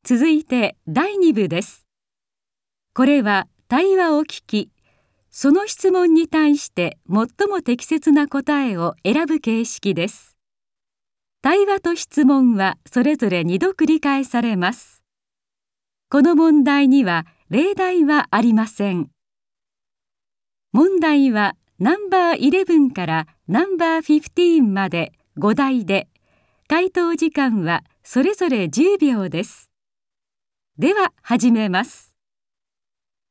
続いて第2部です。これは対話を聞き、その質問に対して最も適切な答えを選ぶ形式です。対話と質問はそれぞれ2度繰り返されます。この問題には例題はありません。問題はナンバー11からナンバー15まで5題で、回答時間はそれぞれ10秒です。では始めます。